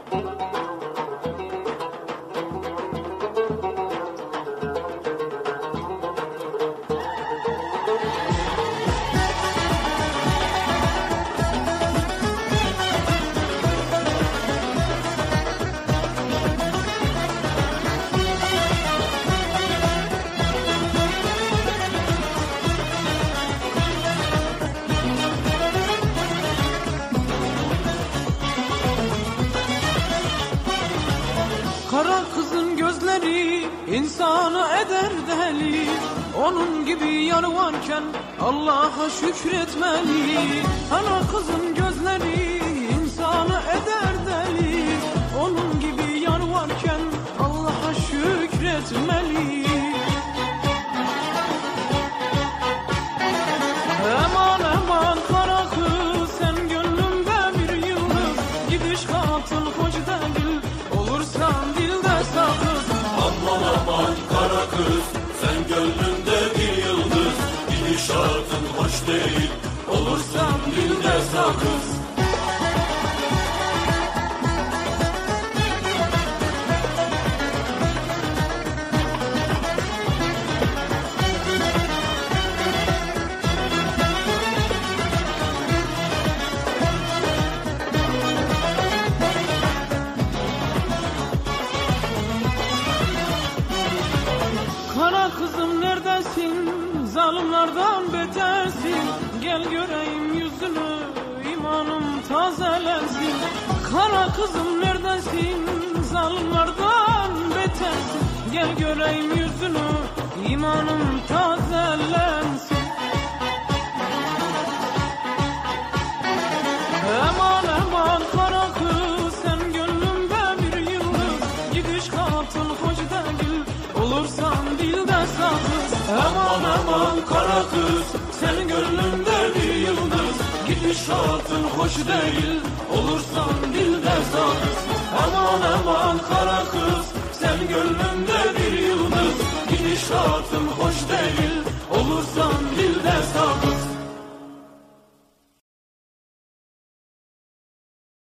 Kara kızın gözleri insanı eder deli. Onun gibi yar varken Allah'a şükretmeli. Kara kızın gözleri insanı eder deli. Onun gibi yar varken Allah'a şükretmeli. Aman aman kara kız, sen gönlümde bir yıldız. Gidiş hatun hoş değil, olursan dilde sakız. Aman aman kara kız, sen gönlümde bir yıldız. Gidişatın hoş değil, olursan dilde sakız. Kara kızım neredesin? Zalimlerden betersin. Gel göreyim yüzünü, imanım tazelensin. Kara kızım neredesin? Zalimlerden betersin. Gel göreyim yüzünü, imanım tazelensin. Aman aman kara kız, sen gönlümde bir yıldız. Gidiş hatun hoş değil, olursan dilde sakız. Aman aman kara kız, sen gönlümde bir yıldız. Gidişatın hoş değil,